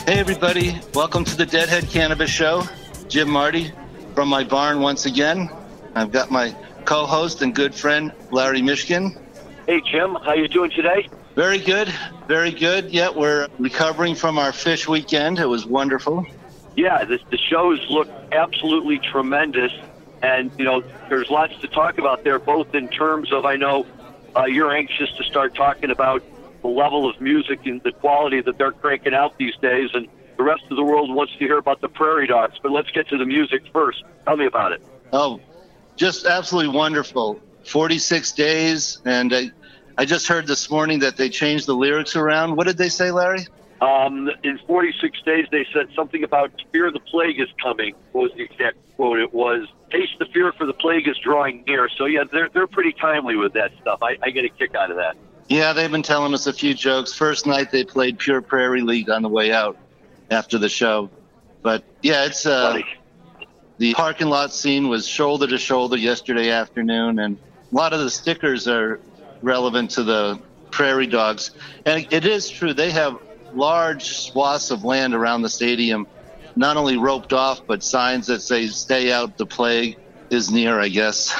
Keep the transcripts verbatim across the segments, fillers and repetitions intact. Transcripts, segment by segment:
Hey everybody, welcome to the Deadhead Cannabis Show. Jim Marty from my barn once again. I've got my co-host and good friend, Larry Mishkin. Hey Jim, how you doing today? Very good, very good. Yeah, we're recovering from our fish weekend. It was wonderful. Yeah, this, the shows look absolutely tremendous. And, you know, there's lots to talk about there, both in terms of, I know uh, you're anxious to start talking about the level of music and the quality that they're cranking out these days, and the rest of the world wants to hear about the Prairie Dogs. But let's get to the music first. Tell me about it. Oh, just absolutely wonderful. forty-six days, and I, I just heard this morning that they changed the lyrics around. What did they say, Larry? Um, in forty-six days, they said something about fear the plague is coming. What was the exact quote? It was, taste the fear for the plague is drawing near. So, yeah, they're, they're pretty timely with that stuff. I, I get a kick out of that. Yeah, they've been telling us a few jokes. First night they played Pure Prairie League on the way out after the show. But, yeah, it's uh, the parking lot scene was shoulder to shoulder yesterday afternoon, and a lot of the stickers are relevant to the Prairie Dogs. And it is true, they have large swaths of land around the stadium, not only roped off, but signs that say, stay out, the plague is near, I guess.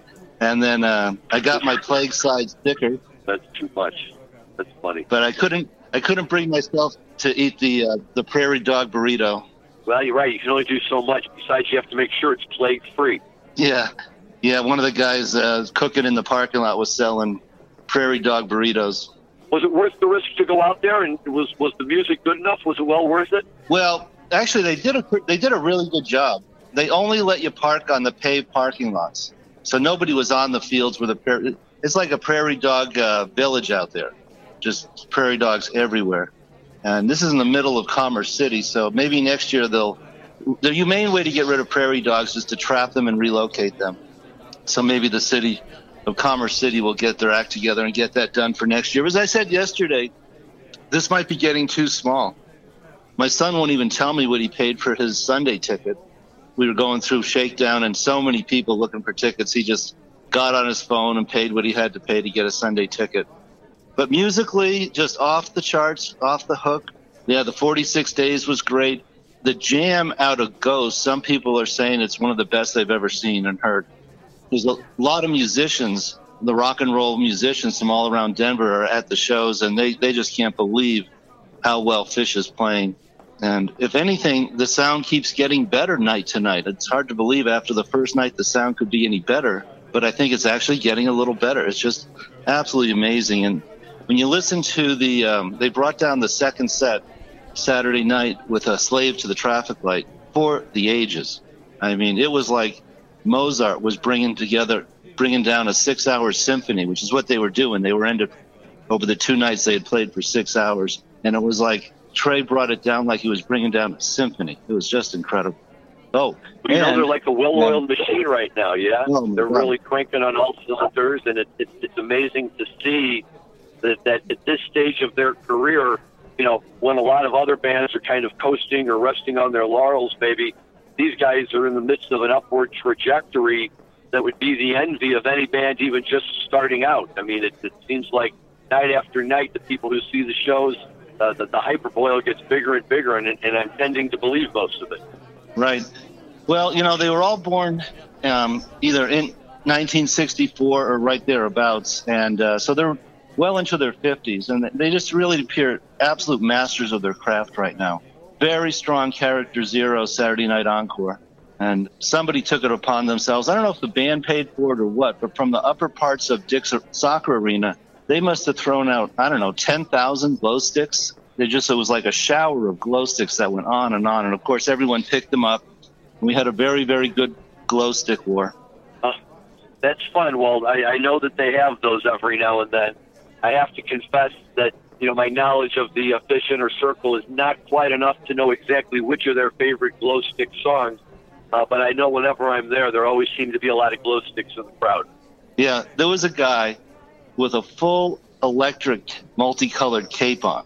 And then uh, I got my plague side sticker. That's too much. That's funny. But I couldn't I couldn't bring myself to eat the uh, the Prairie Dog burrito. Well, you're right. You can only do so much. Besides, you have to make sure it's plague-free. Yeah. Yeah, one of the guys uh, cooking in the parking lot was selling Prairie Dog burritos. Was it worth the risk to go out there, and was was the music good enough? Was it well worth it? Well, actually, they did a they did a really good job. They only let you park on the paved parking lots, so nobody was on the fields where the it's like a prairie dog uh, village out there, just prairie dogs everywhere. And this is in the middle of Commerce City, so maybe next year they'll. The humane way to get rid of prairie dogs is to trap them and relocate them. So maybe the city of Commerce City will get their act together and get that done for next year. As I said yesterday, this might be getting too small. My son won't even tell me what he paid for his Sunday ticket. We were going through Shakedown and so many people looking for tickets. He just got on his phone and paid what he had to pay to get a Sunday ticket. But musically, just off the charts, off the hook. Yeah, the forty-six days was great. The jam out of Ghost, some people are saying it's one of the best they've ever seen and heard. There's a lot of musicians, the rock and roll musicians from all around Denver are at the shows, and they, they just can't believe how well Phish is playing. And if anything, the sound keeps getting better night to night. It's hard to believe after the first night the sound could be any better, but I think it's actually getting a little better. It's just absolutely amazing. And when you listen to the, um, they brought down the second set Saturday night with a Slave to the Traffic Light for the ages. I mean, it was like Mozart was bringing together, bringing down a six-hour symphony, which is what they were doing. They were ended over the two nights they had played for six hours, and it was like Trey brought it down like he was bringing down a symphony. It was just incredible. Oh, you and, know, they're like a well-oiled machine right now, yeah? Oh, they're God. really cranking on all cylinders, and it, it, it's amazing to see that, that at this stage of their career, you know, when a lot of other bands are kind of coasting or resting on their laurels, maybe, these guys are in the midst of an upward trajectory that would be the envy of any band even just starting out. I mean, it, it seems like night after night, the people who see the shows, uh, the, the hyperboil gets bigger and bigger, and, and I'm tending to believe most of it. Right. Well, you know, they were all born um, either in nineteen sixty-four or right thereabouts, and uh, so they're well into their fifties, and they just really appear absolute masters of their craft right now. Very strong Character Zero Saturday Night Encore, and somebody took it upon themselves. I don't know if the band paid for it or what, but from the upper parts of Dick's Soccer Arena, they must have thrown out, I don't know, ten thousand glow sticks. They just, it was like a shower of glow sticks that went on and on, and of course everyone picked them up. We had a very, very good glow stick war. Uh, that's fun. Well, I, I know that they have those every now and then. I have to confess that, you know, my knowledge of the uh, Phish Inner Circle is not quite enough to know exactly which are their favorite glow stick songs. Uh, but I know whenever I'm there, there always seem to be a lot of glow sticks in the crowd. Yeah, there was a guy with a full electric multicolored cape on.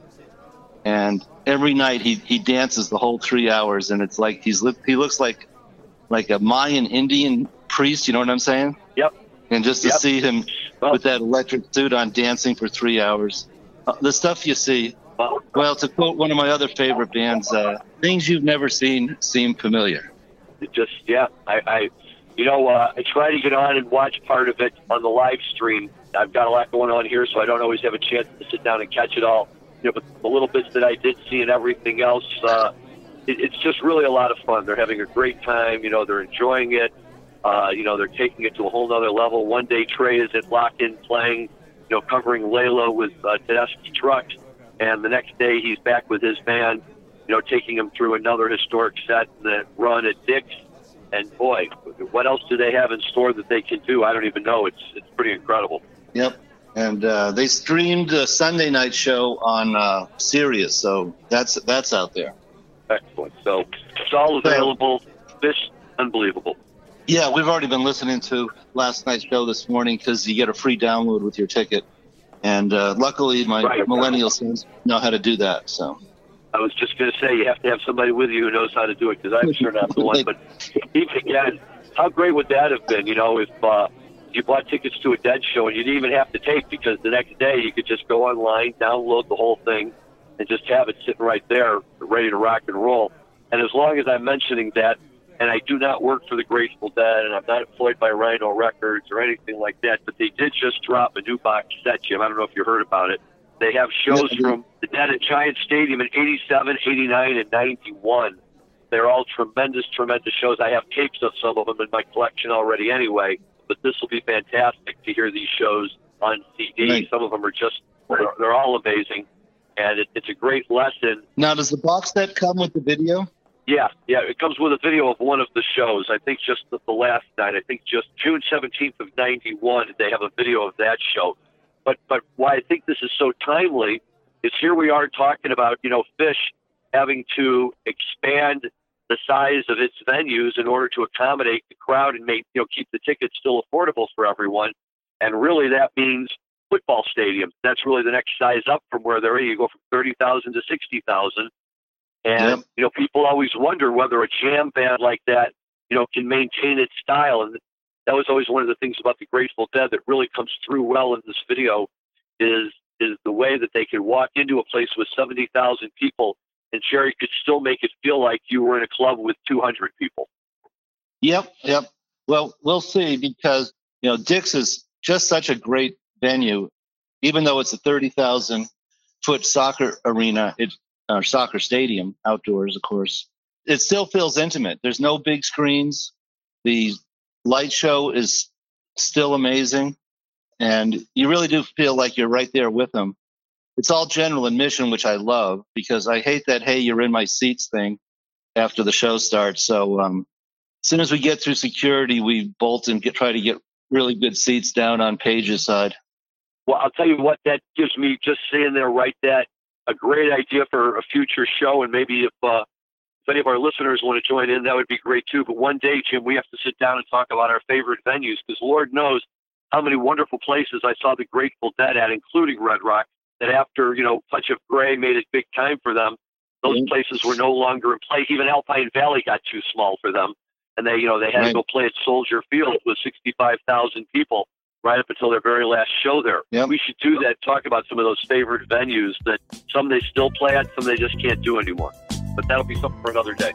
And every night he, he dances the whole three hours, and it's like he's he looks like like a Mayan Indian priest, you know what I'm saying? Yep. And just to yep. see him well, with that electric suit on dancing for three hours, uh, the stuff you see, Well, Well, to quote one of my other favorite bands, uh, things you've never seen seem familiar. it just, yeah, I, I you know, uh, I try to get on and watch part of it on the live stream. I've got a lot going on here, so I don't always have a chance to sit down and catch it all. You know, but the little bits that I did see and everything else, uh, it, it's just really a lot of fun. They're having a great time. You know, they're enjoying it. Uh, you know, they're taking it to a whole nother level. One day Trey is at Lock-In playing, you know, covering Layla with uh, Tedeschi Trucks. And the next day he's back with his band, you know, taking them through another historic set, the run at Dick's. And boy, what else do they have in store that they can do? I don't even know. It's it's pretty incredible. Yep. And uh, they streamed a Sunday night show on uh, Sirius, so that's that's out there. Excellent. So it's all available. Fish, unbelievable. Yeah, we've already been listening to last night's show this morning because you get a free download with your ticket. And uh, luckily, my right. millennial sons know how to do that. So I was just going to say, you have to have somebody with you who knows how to do it, because I'm sure not the one. But even again, how great would that have been, you know, if uh, you bought tickets to a Dead show and you didn't even have to tape, because the next day you could just go online, download the whole thing, and just have it sitting right there, ready to rock and roll. And as long as I'm mentioning that, and I do not work for the Grateful Dead, and I'm not employed by Rhino Records or anything like that, but they did just drop a new box set, Jim. I don't know if you heard about it. They have shows from the Dead at Giant Stadium in eighty-seven, eighty-nine, and ninety-one. They're all tremendous, tremendous shows. I have tapes of some of them in my collection already anyway, but this will be fantastic to hear these shows on C D. Right. Some of them are just, they're, they're all amazing, and it, it's a great lesson. Now, does the box set come with the video? Yeah, yeah, it comes with a video of one of the shows. I think just the, the last night. I think just June seventeenth of ninety-one, they have a video of that show. But but why I think this is so timely is here we are talking about, you know, Fish having to expand the size of its venues in order to accommodate the crowd and make, you know, keep the tickets still affordable for everyone. And really that means football stadiums. That's really the next size up from where they're at. You go from thirty thousand to sixty thousand. And, yep. you know, people always wonder whether a jam band like that, you know, can maintain its style. And that was always one of the things about the Grateful Dead that really comes through well in this video is is the way that they could walk into a place with seventy thousand people and Jerry could still make it feel like you were in a club with two hundred people. Yep, yep. Well, we'll see, because, you know, Dick's is just such a great venue. Even though it's a thirty thousand foot soccer arena, it, or soccer stadium, outdoors, of course, it still feels intimate. There's no big screens. The light show is still amazing, and you really do feel like you're right there with them. It's all general admission, which I love, because I hate that, hey, you're in my seats thing after the show starts. So um, as soon as we get through security, we bolt and get, try to get really good seats down on Page's side. Well, I'll tell you what, that gives me, just saying there, right, that a great idea for a future show, and maybe if uh, if any of our listeners want to join in, that would be great too. But one day, Jim, we have to sit down and talk about our favorite venues, because Lord knows how many wonderful places I saw the Grateful Dead at, including Red Rock, that after, you know, Touch of Grey made it big time for them, those mm-hmm. places were no longer in play. Even Alpine Valley got too small for them. And they, you know, they had right. to go play at Soldier Field with sixty-five thousand people right up until their very last show there. Yep. We should do that, talk about some of those favorite venues that some they still play at, some they just can't do anymore. But that'll be something for another day.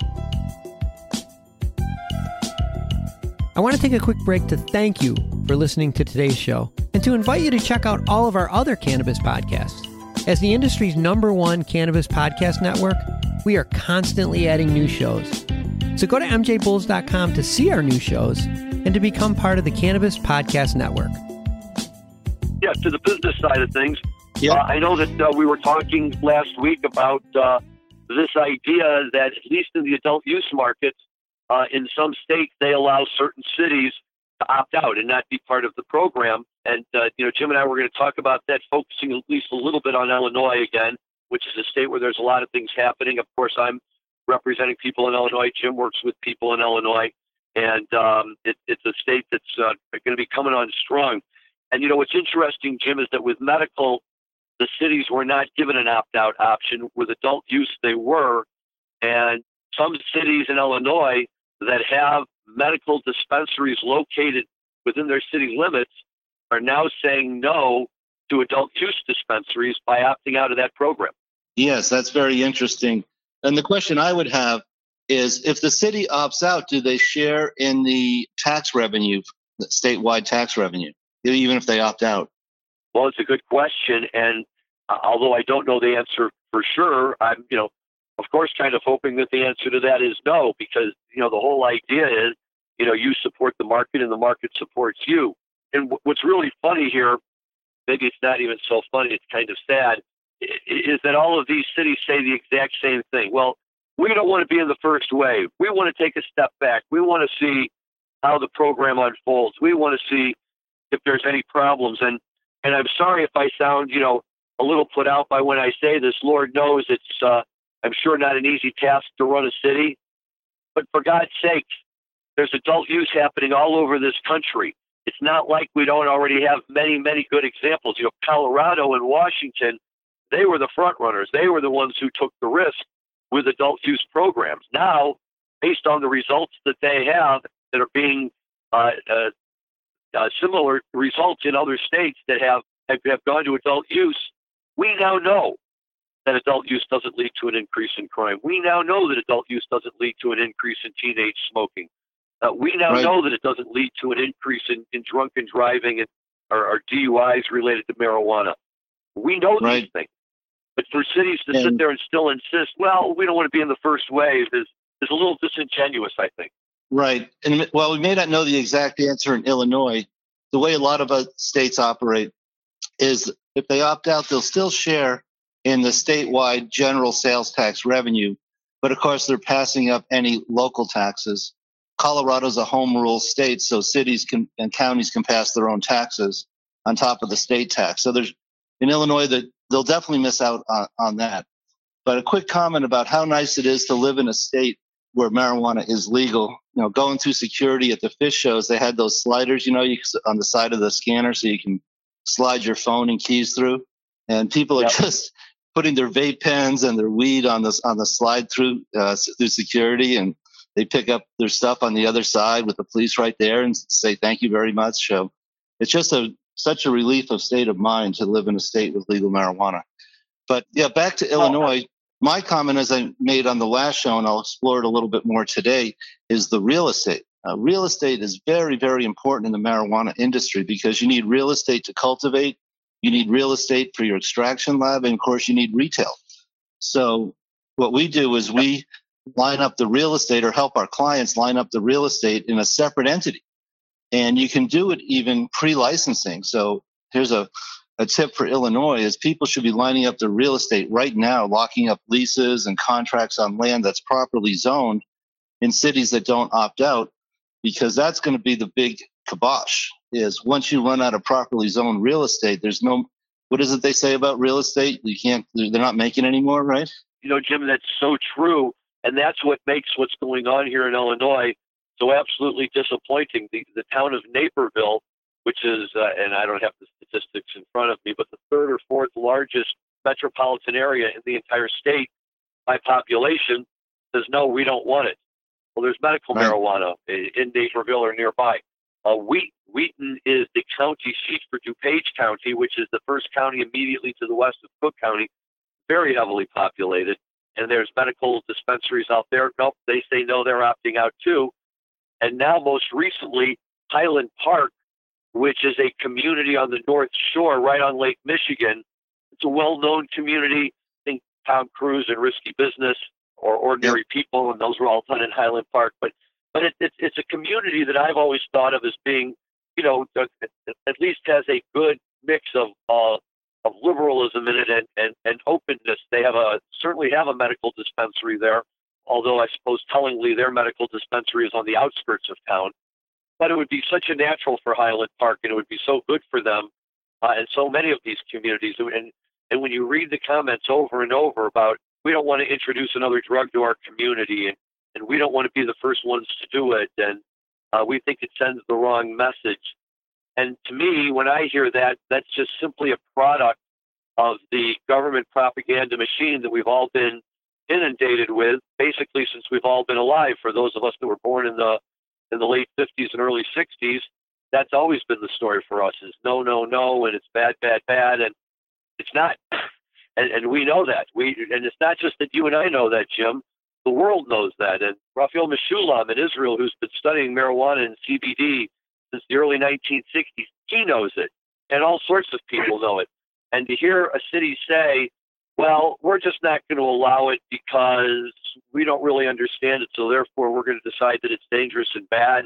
I want to take a quick break to thank you for listening to today's show and to invite you to check out all of our other cannabis podcasts. As the industry's number one cannabis podcast network, we are constantly adding new shows. So go to m j bulls dot com to see our new shows and to become part of the Cannabis Podcast Network. Yeah, to the business side of things, yeah. uh, I know that uh, we were talking last week about uh, this idea that at least in the adult use markets, uh, in some states, they allow certain cities to opt out and not be part of the program. And, uh, you know, Jim and I were going to talk about that, focusing at least a little bit on Illinois again, which is a state where there's a lot of things happening. Of course, I'm representing people in Illinois. Jim works with people in Illinois. And um, it, it's a state that's uh, going to be coming on strong. And, you know, what's interesting, Jim, is that with medical, the cities were not given an opt-out option. With adult use, they were. And some cities in Illinois that have medical dispensaries located within their city limits are now saying no to adult use dispensaries by opting out of that program. Yes, that's very interesting. And the question I would have is, if the city opts out, do they share in the tax revenue, the statewide tax revenue, even if they opt out? Well, it's a good question, and uh, although I don't know the answer for sure, I'm, you know, of course, kind of hoping that the answer to that is no, because, you know, the whole idea is, you know, you support the market and the market supports you. And w- what's really funny here, maybe it's not even so funny, it's kind of sad, is that all of these cities say the exact same thing. Well, we don't want to be in the first wave. We want to take a step back. We want to see how the program unfolds. We want to see if there's any problems. And and I'm sorry if I sound, you know, a little put out by when I say this. Lord knows it's, uh, I'm sure, not an easy task to run a city. But for God's sake, there's adult use happening all over this country. It's not like we don't already have many, many good examples. You know, Colorado and Washington, they were the front runners. They were the ones who took the risk with adult use programs. Now, based on the results that they have that are being uh, uh, uh, similar results in other states that have, have, have gone to adult use, we now know that adult use doesn't lead to an increase in crime. We now know that adult use doesn't lead to an increase in teenage smoking. Uh, we now right. know that it doesn't lead to an increase in, in drunken driving and or, or D U Is related to marijuana. We know right. these things. But for cities to and, sit there and still insist, well, we don't want to be in the first wave, is, is a little disingenuous, I think. Right. And while we may not know the exact answer in Illinois, the way a lot of uh, states operate is if they opt out, they'll still share in the statewide general sales tax revenue. But of course, they're passing up any local taxes. Colorado's a home rule state, so cities can, and counties can pass their own taxes on top of the state tax. So there's in Illinois that they'll definitely miss out on, on that. But a quick comment about how nice it is to live in a state where marijuana is legal. You know, going through security at the fish shows, they had those sliders, you know, you, on the side of the scanner so you can slide your phone and keys through. And people are yep. just putting their vape pens and their weed on this on the slide through uh, through security, and they pick up their stuff on the other side with the police right there and say thank you very much. So it's just a such a relief of state of mind to live in a state with legal marijuana. But yeah, back to Illinois. My comment, as I made on the last show, and I'll explore it a little bit more today, is the real estate. Uh, real estate is very, very important in the marijuana industry because you need real estate to cultivate, you need real estate for your extraction lab, and of course you need retail. So what we do is we line up the real estate, or help our clients line up the real estate in a separate entity. And you can do it even pre-licensing. So here's a A tip for Illinois is people should be lining up their real estate right now, locking up leases and contracts on land that's properly zoned in cities that don't opt out, because that's going to be the big kibosh. Is once you run out of properly zoned real estate, there's no, what is it they say about real estate? You can't, they're not making anymore, right? You know, Jim, that's so true. And that's what makes what's going on here in Illinois so absolutely disappointing. The, the town of Naperville, which is, uh, and I don't have the statistics in front of me, but the third or fourth largest metropolitan area in the entire state by population, says, no, we don't want it. Well, there's medical right. marijuana in Naperville or nearby. Uh, Wheat, Wheaton is the county seat for DuPage County, which is the first county immediately to the west of Cook County, very heavily populated. And there's medical dispensaries out there. Nope, they say no, they're opting out too. And now most recently, Highland Park, which is a community on the North Shore right on Lake Michigan. It's a well-known community. I think Tom Cruise and Risky Business or Ordinary yeah. People, and those were all done in Highland Park. But but it, it, it's a community that I've always thought of as being, you know, at least has a good mix of uh, of liberalism in it and, and, and openness. They have a certainly have a medical dispensary there, although I suppose tellingly their medical dispensary is on the outskirts of town. But it would be such a natural for Highland Park, and it would be so good for them uh, and so many of these communities. And and when you read the comments over and over about, we don't want to introduce another drug to our community, and, and we don't want to be the first ones to do it, and uh, we think it sends the wrong message. And to me, when I hear that, that's just simply a product of the government propaganda machine that we've all been inundated with, basically since we've all been alive. For those of us that were born in the in the late fifties and early sixties, that's always been the story for us, is no, no, no, and it's bad, bad, bad. And it's not, And, and we know that. We and it's not just that you and I know that, Jim. The world knows that. And Raphael Mechoulam in Israel, who's been studying marijuana and C B D since the early nineteen sixties, he knows it. And all sorts of people know it. And to hear a city say, well, we're just not going to allow it because we don't really understand it, so therefore we're going to decide that it's dangerous and bad,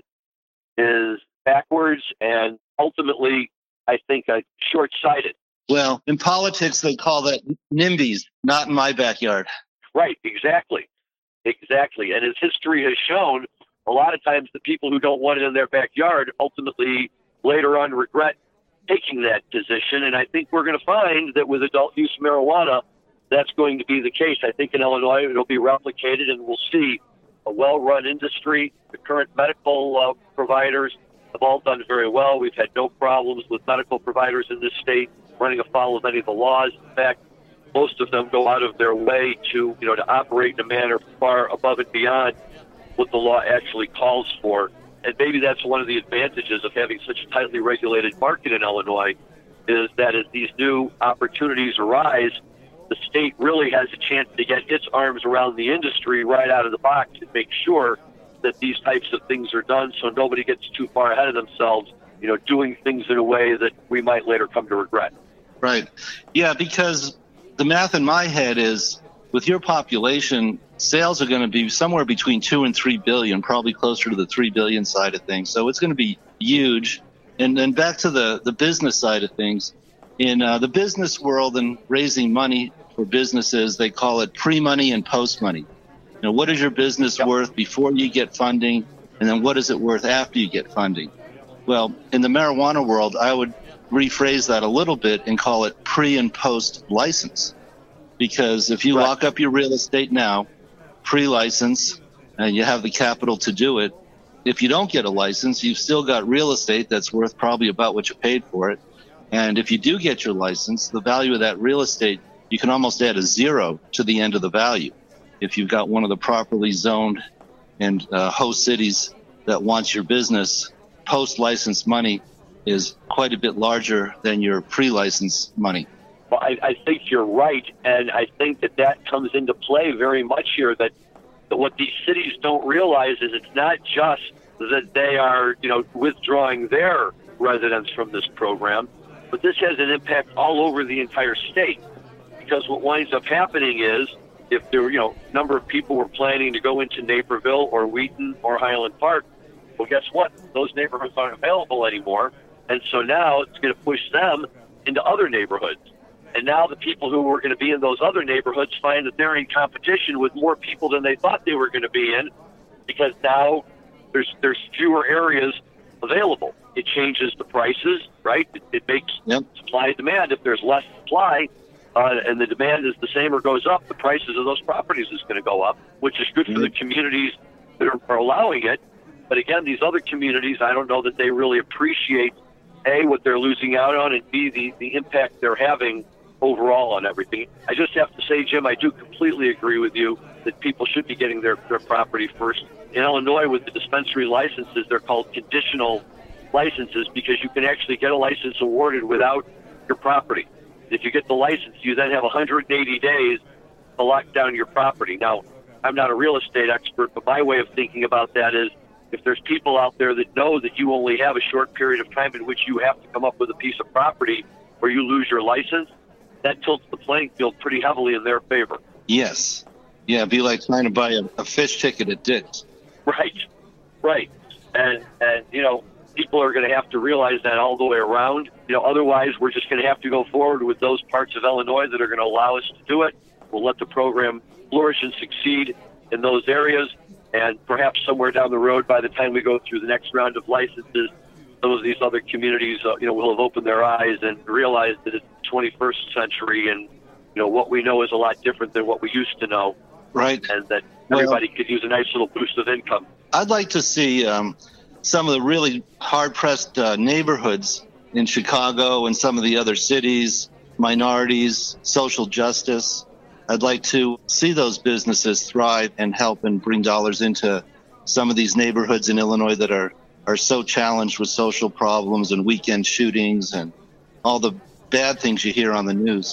is backwards and ultimately, I think, uh, short-sighted. Well, in politics, they call that NIMBYs, not in my backyard. Right, exactly. Exactly. And as history has shown, a lot of times the people who don't want it in their backyard ultimately later on regret taking that position. And I think we're going to find that with adult use marijuana, that's going to be the case. I think in Illinois it'll be replicated, and we'll see a well-run industry. The current medical uh, providers have all done very well. We've had no problems with medical providers in this state running afoul of any of the laws. In fact, most of them go out of their way to, you know, to operate in a manner far above and beyond what the law actually calls for. And maybe that's one of the advantages of having such a tightly regulated market in Illinois, is that as these new opportunities arise, the state really has a chance to get its arms around the industry right out of the box and make sure that these types of things are done so nobody gets too far ahead of themselves, you know, doing things in a way that we might later come to regret. Right. Yeah, because the math in my head is, with your population, sales are going to be somewhere between two and three billion, probably closer to the three billion side of things. So it's going to be huge. And then back to the, the business side of things. In uh, the business world and raising money for businesses, they call it pre-money and post-money. You know, what is your business yep. worth before you get funding, and then what is it worth after you get funding? Well, in the marijuana world, I would rephrase that a little bit and call it pre and post license. Because if you right. lock up your real estate now, pre-license, and you have the capital to do it, if you don't get a license, you've still got real estate that's worth probably about what you paid for it. And if you do get your license, the value of that real estate, you can almost add a zero to the end of the value. If you've got one of the properly zoned and uh, host cities that wants your business, post-license money is quite a bit larger than your pre-license money. Well, I, I think you're right, and I think that that comes into play very much here, that, that what these cities don't realize is it's not just that they are, you know, withdrawing their residents from this program, but this has an impact all over the entire state. Because what winds up happening is, if there, you know, number of people were planning to go into Naperville or Wheaton or Highland Park, well, guess what? Those neighborhoods aren't available anymore, and so now it's going to push them into other neighborhoods. And now the people who were going to be in those other neighborhoods find that they're in competition with more people than they thought they were going to be in, because now there's there's fewer areas available. It changes the prices, right? It, it makes yep. supply and demand. If there's less supply uh, and the demand is the same or goes up, the prices of those properties is going to go up, which is good mm-hmm. for the communities that are, are allowing it. But again, these other communities, I don't know that they really appreciate, A, what they're losing out on, and B, the, the impact they're having overall on everything. I just have to say, Jim, I do completely agree with you that people should be getting their, their property first. In Illinois, with the dispensary licenses, they're called conditional licenses because you can actually get a license awarded without your property. If you get the license, you then have one hundred eighty days to lock down your property. Now, I'm not a real estate expert, but my way of thinking about that is, if there's people out there that know that you only have a short period of time in which you have to come up with a piece of property or you lose your license, that tilts the playing field pretty heavily in their favor. Yes. Yeah, it'd be like trying to buy a, a fish ticket at Dick's. Right, right. And, and you know, people are going to have to realize that all the way around. You know, otherwise we're just going to have to go forward with those parts of Illinois that are going to allow us to do it. We'll let the program flourish and succeed in those areas. And perhaps somewhere down the road, by the time we go through the next round of licenses, some of these other communities, uh, you know, will have opened their eyes and realized that it's the twenty-first century, and you know what we know is a lot different than what we used to know. Right. And that everybody well, could use a nice little boost of income. I'd like to see um, some of the really hard-pressed uh, neighborhoods in Chicago and some of the other cities, minorities, social justice. I'd like to see those businesses thrive and help and bring dollars into some of these neighborhoods in Illinois that are, are so challenged with social problems and weekend shootings and all the bad things you hear on the news.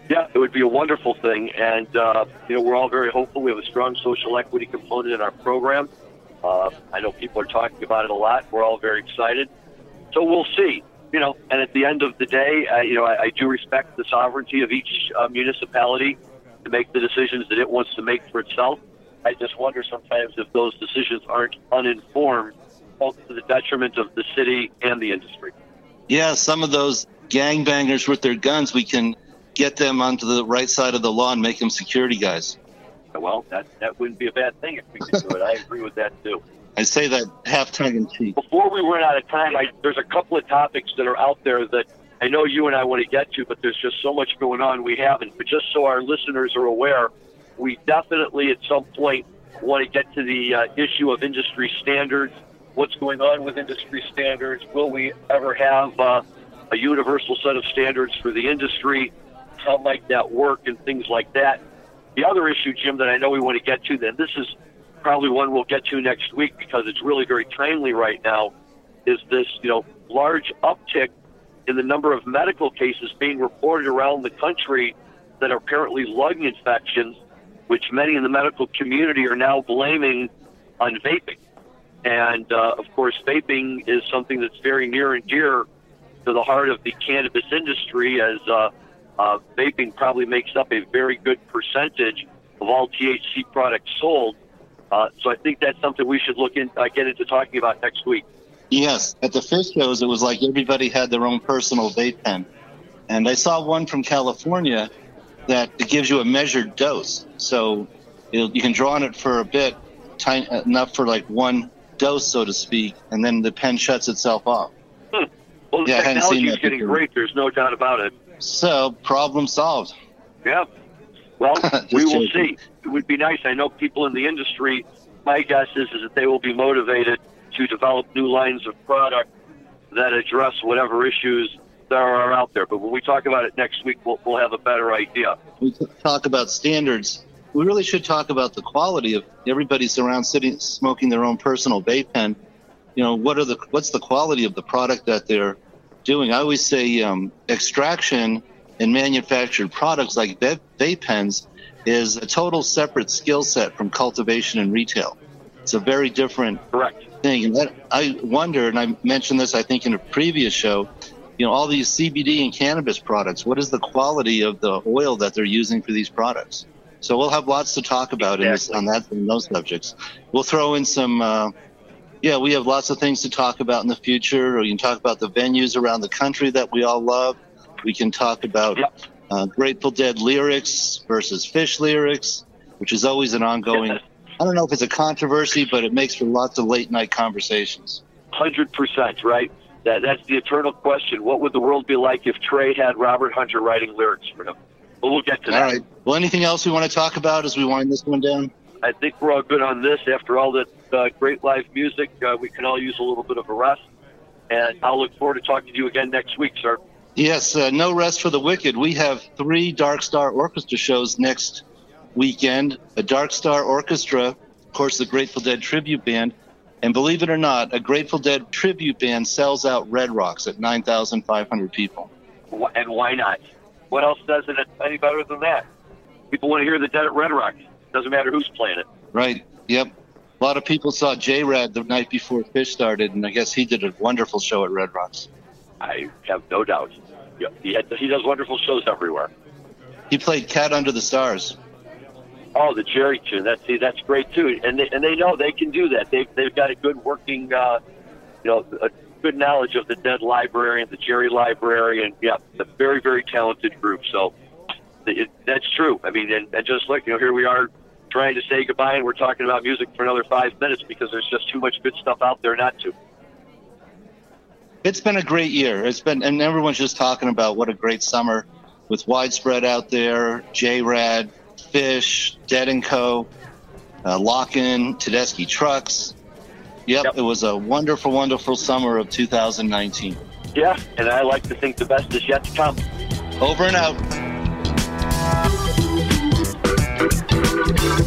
Yeah, it would be a wonderful thing, and uh, you know, we're all very hopeful. We have a strong social equity component in our program. Uh, I know people are talking about it a lot. We're all very excited. So we'll see. You know, and at the end of the day, uh, you know, I, I do respect the sovereignty of each uh, municipality to make the decisions that it wants to make for itself. I just wonder sometimes if those decisions aren't uninformed, both to the detriment of the city and the industry. Yeah, some of those gangbangers with their guns, we can get them onto the right side of the law and make them security guys. Well, that that wouldn't be a bad thing if we could do it. I agree with that, too. I say that half tongue in cheek. Before we run out of time, I, there's a couple of topics that are out there that I know you and I want to get to, but there's just so much going on we haven't. But just so our listeners are aware, we definitely at some point want to get to the uh, issue of industry standards. What's going on with industry standards? Will we ever have uh, a universal set of standards for the industry? How might that work and things like that? The other issue, Jim, that I know we want to get to, then this is probably one we'll get to next week because it's really very timely right now, is this, you know, large uptick in the number of medical cases being reported around the country that are apparently lung infections, which many in the medical community are now blaming on vaping. And, uh, of course, vaping is something that's very near and dear to the heart of the cannabis industry, as uh, uh, vaping probably makes up a very good percentage of all T H C products sold. Uh, so I think that's something we should look in, uh, get into talking about next week. Yes, at the fish shows, it was like everybody had their own personal vape pen. And I saw one from California that it gives you a measured dose. So it'll, you can draw on it for a bit, tiny, enough for like one dose, so to speak, and then the pen shuts itself off. Hmm. Well, the yeah, technology is getting great. There's no doubt about it. So, problem solved. Yeah. Well, we will joking. see. It would be nice. I know people in the industry, my guess is, is that they will be motivated to develop new lines of product that address whatever issues there are out there. But when we talk about it next week, we'll, we'll have a better idea. We talk about standards. We really should talk about the quality of everybody's around sitting, smoking their own personal vape pen. You know, what are the what's the quality of the product that they're doing? I always say um, extraction in manufactured products like vape, vape pens is a total separate skill set from cultivation and retail. It's a very different Correct. thing. And that, I wonder, and I mentioned this, I think, in a previous show, you know, all these C B D and cannabis products, what is the quality of the oil that they're using for these products? So we'll have lots to talk about in this, on that, in those subjects. We'll throw in some, uh, yeah, we have lots of things to talk about in the future. Or you can talk about the venues around the country that we all love. We can talk about Yep. uh, Grateful Dead lyrics versus Fish lyrics, which is always an ongoing, Yes. I don't know if it's a controversy, but it makes for lots of late night conversations. one hundred percent, right? That That's the eternal question. What would the world be like if Trey had Robert Hunter writing lyrics for him? But we'll get to that. All right. Well, anything else we want to talk about as we wind this one down? I think we're all good on this. After all that uh, great live music, uh, we can all use a little bit of a rest. And I'll look forward to talking to you again next week, sir. Yes, uh, no rest for the wicked. We have three Dark Star Orchestra shows next weekend. A Dark Star Orchestra, of course, the Grateful Dead tribute band. And believe it or not, a Grateful Dead tribute band sells out Red Rocks at nine thousand five hundred people. Wh- And why not? What else does it any better than that? People want to hear the Dead at Red Rocks. Doesn't matter who's playing it. Right, yep. A lot of people saw J-Rad the night before Fish started, and I guess he did a wonderful show at Red Rocks. I have no doubt. Yeah, he, had, he does wonderful shows everywhere. He played Cat Under the Stars. Oh, the Jerry tune. That's see, that's great too. And they and they know they can do that. They've they've got a good working, uh, you know, a good knowledge of the Dead library and the Jerry library, and yeah, a very very talented group. So it, that's true. I mean, and, and just look, you know, here we are trying to say goodbye, and we're talking about music for another five minutes because there's just too much good stuff out there not to. It's been a great year. It's been, and everyone's just talking about what a great summer with Widespread out there, J-Rad, Fish, Dead and Co., uh, Lock-In, Tedeschi Trucks. Yep, Yep, it was a wonderful, wonderful summer of two thousand nineteen. Yeah, and I like to think the best is yet to come. Over and out.